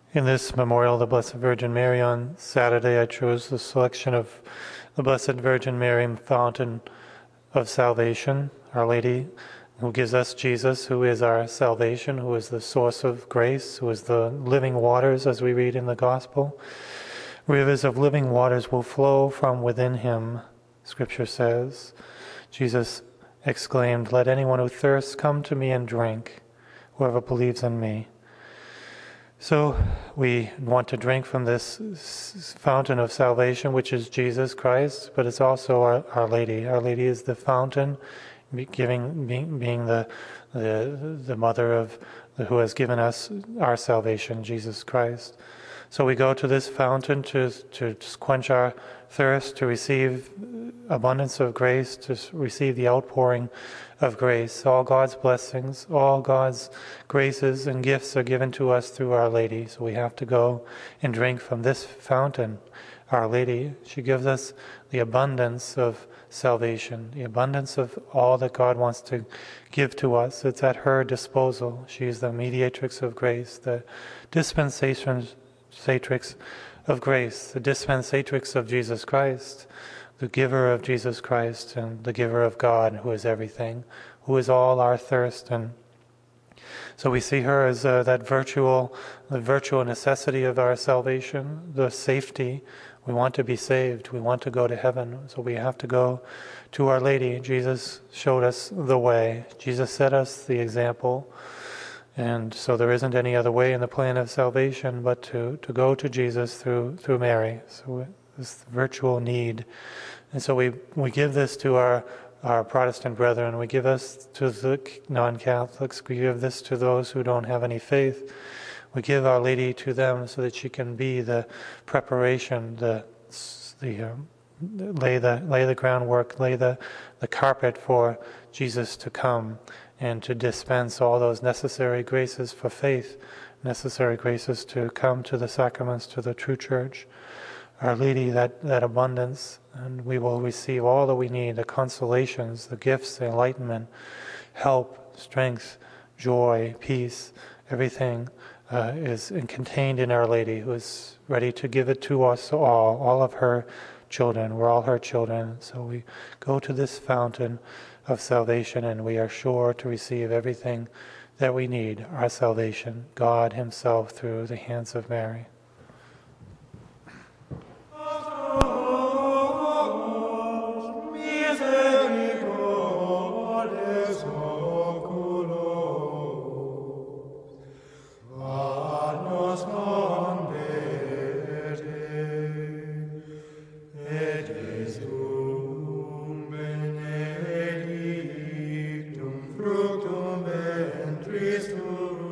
In this memorial of the Blessed Virgin Mary on Saturday, I chose the selection of the Blessed Virgin Mary, fountain of salvation, Our Lady, who gives us Jesus, who is our salvation, who is the source of grace, who is the living waters, as we read in the Gospel. Rivers of living waters will flow from within him, Scripture says. Jesus exclaimed, "Let anyone who thirsts come to me and drink, whoever believes in me." So we want to drink from this fountain of salvation, which is Jesus Christ, but it's also Our Lady. Our Lady is the fountain, being the mother of who has given us our salvation, Jesus Christ. So we go to this fountain to quench our thirst, to receive abundance of grace, to receive the outpouring of grace. All God's blessings, all God's graces and gifts are given to us through Our Lady. So we have to go and drink from this fountain, Our Lady. She gives us the abundance of salvation, the abundance of all that God wants to give to us. It's at her disposal. She is the mediatrix of grace, the dispensatrix of grace, the dispensatrix of Jesus Christ, the giver of Jesus Christ, and the giver of God, who is everything, who is all our thirst. And so we see her as the virtual necessity of our salvation, the safety. We want to be saved. We want to go to heaven. So we have to go to Our Lady. Jesus showed us the way. Jesus set us the example. And so there isn't any other way in the plan of salvation but to go to Jesus through Mary. So this virtual need. And so we give this to our Protestant brethren. We give this to the non-Catholics. We give this to those who don't have any faith. We give Our Lady to them so that she can be the preparation, lay the groundwork, lay the carpet for Jesus to come and to dispense all those necessary graces for faith, necessary graces to come to the sacraments, to the true church. Our Lady, that abundance, and we will receive all that we need, the consolations, the gifts, the enlightenment, help, strength, joy, peace, everything is contained in Our Lady, who is ready to give it to us all of her children. We're all her children. So we go to this fountain of salvation, and we are sure to receive everything that we need, our salvation, God himself through the hands of Mary. Fructum ventris tuum,